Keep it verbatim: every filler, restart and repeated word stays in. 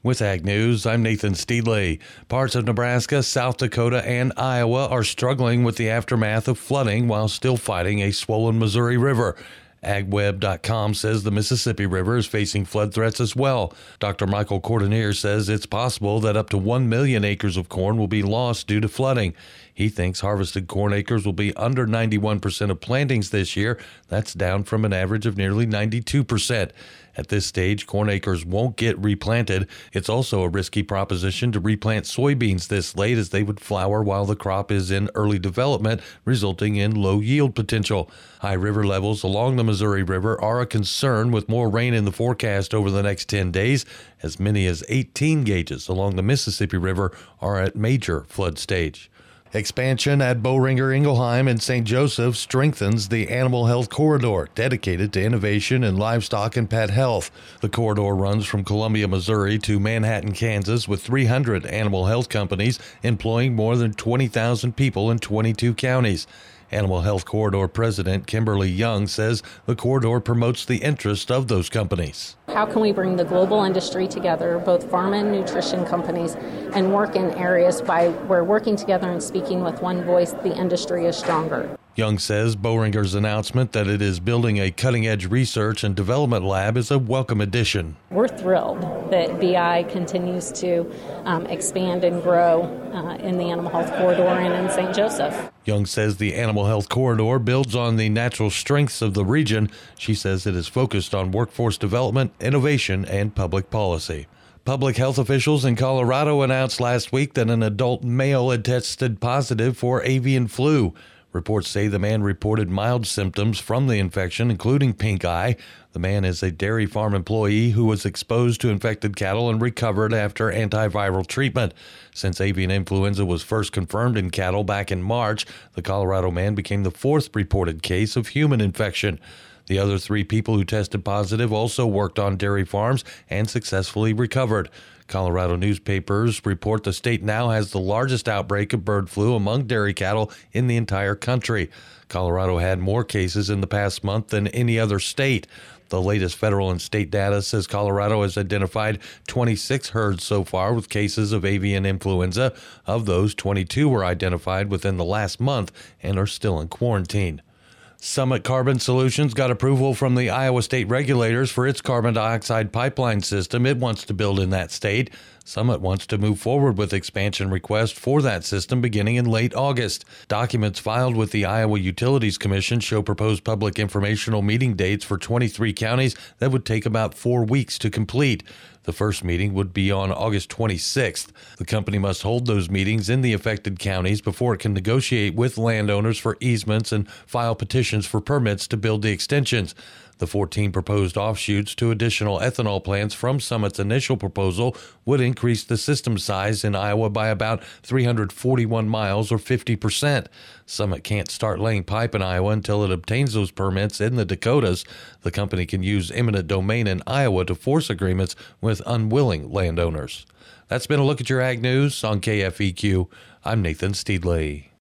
With Ag News, I'm Nathan Steedley. Parts of Nebraska, South Dakota, and Iowa are struggling with the aftermath of flooding while still fighting a swollen Missouri River. ag web dot com says the Mississippi River is facing flood threats as well. Doctor Michael Cordonier says it's possible that up to one million acres of corn will be lost due to flooding. He thinks harvested corn acres will be under ninety-one percent of plantings this year. That's down from an average of nearly ninety-two percent. At this stage, corn acres won't get replanted. It's also a risky proposition to replant soybeans this late, as they would flower while the crop is in early development, resulting in low yield potential. High river levels along the Missouri River are a concern, with more rain in the forecast over the next ten days. As many as eighteen gauges along the Mississippi River are at major flood stage. Expansion at Boehringer Ingelheim and Saint Joseph strengthens the animal health corridor, dedicated to innovation in livestock and pet health. The corridor runs from Columbia, Missouri to Manhattan, Kansas, with three hundred animal health companies employing more than twenty thousand people in twenty-two counties. Animal Health Corridor President Kimberly Young says the corridor promotes the interest of those companies. How can we bring the global industry together, both pharma and nutrition companies, and work in areas by where working together and speaking with one voice, the industry is stronger. Young says Boehringer's announcement that it is building a cutting-edge research and development lab is a welcome addition. We're thrilled that B I continues to um, expand and grow uh, in the Animal Health Corridor and in Saint Joseph. Young says the Animal Health Corridor builds on the natural strengths of the region. She says it is focused on workforce development, innovation, and public policy. Public health officials in Colorado announced last week that an adult male had tested positive for avian flu. Reports say the man reported mild symptoms from the infection, including pink eye. The man is a dairy farm employee who was exposed to infected cattle and recovered after antiviral treatment. Since avian influenza was first confirmed in cattle back in March, the Colorado man became the fourth reported case of human infection. The other three people who tested positive also worked on dairy farms and successfully recovered. Colorado newspapers report the state now has the largest outbreak of bird flu among dairy cattle in the entire country. Colorado had more cases in the past month than any other state. The latest federal and state data says Colorado has identified twenty-six herds so far with cases of avian influenza. Of those, twenty-two were identified within the last month and are still in quarantine. Summit Carbon Solutions got approval from the Iowa state regulators for its carbon dioxide pipeline system it wants to build in that state. Summit wants to move forward with expansion requests for that system beginning in late August. Documents filed with the Iowa Utilities Commission show proposed public informational meeting dates for twenty-three counties that would take about four weeks to complete. The first meeting would be on August twenty-sixth. The company must hold those meetings in the affected counties before it can negotiate with landowners for easements and file petitions for permits to build the extensions. The fourteen proposed offshoots to additional ethanol plants from Summit's initial proposal would increase the system size in Iowa by about three hundred forty-one miles or fifty percent. Summit can't start laying pipe in Iowa until it obtains those permits in the Dakotas. The company can use eminent domain in Iowa to force agreements with unwilling landowners. That's been a look at your Ag News on K F E Q. I'm Nathan Steedley.